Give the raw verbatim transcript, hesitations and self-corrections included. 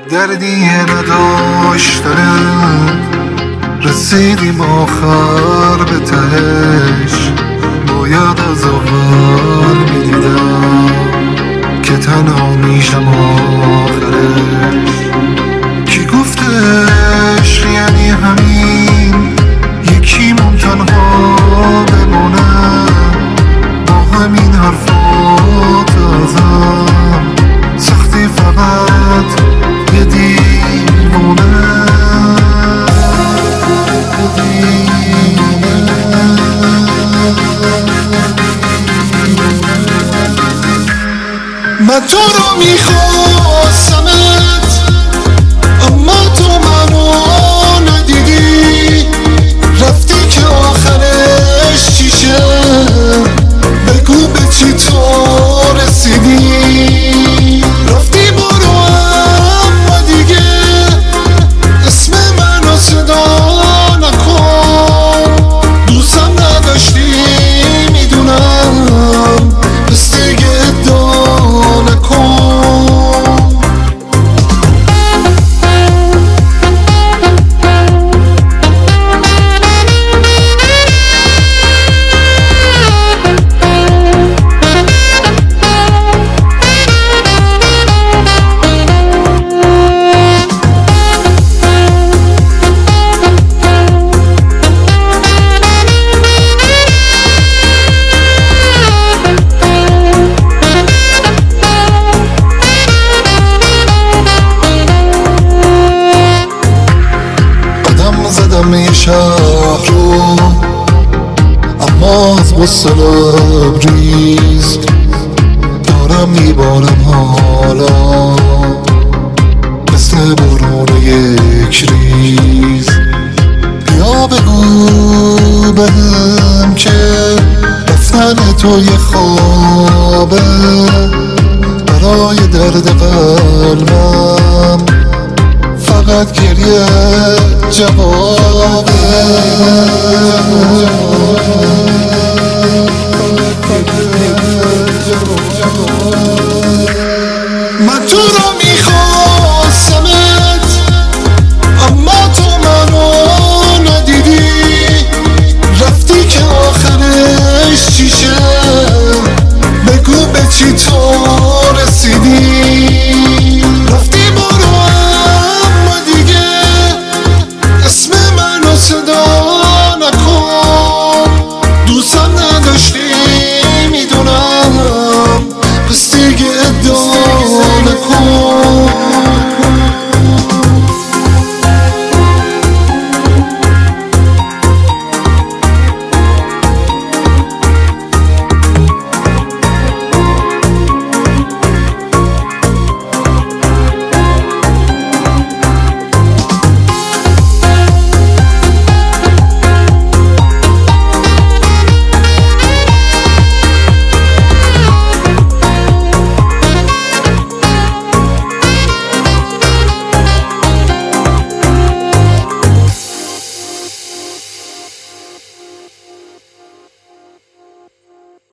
دردی نداشتنم، رسیدیم آخر به تهش. باید از اول میدیدم که تنها میشم آخرش. کی گفتش یعنی همین یکیمون تنها بمونم، با همین حرفات ازم سختی فقط یه دیوونه. من تو رو میخواستمت اما تو منو ندیدی، رفتی که آخرش چیشه، بگو به چی تو رسیدی. رفتی برو اما دیگه اسم منو صدا نکن، دوستم نداشتی میدونم، بس دیگه ادعا نکن. زدم یه شهر رو اما از غصه لبریز دارم میبارم حالا، مثل برون یک ریز. بیا بگو بهم که رفتن تو یه خوابه، برای درد قلبم فقط گریه جوابه. من تو رو میخواستمت اما تو منو ندیدی، رفتی که آخرش چیشه، بگو به چی تو رسیدی.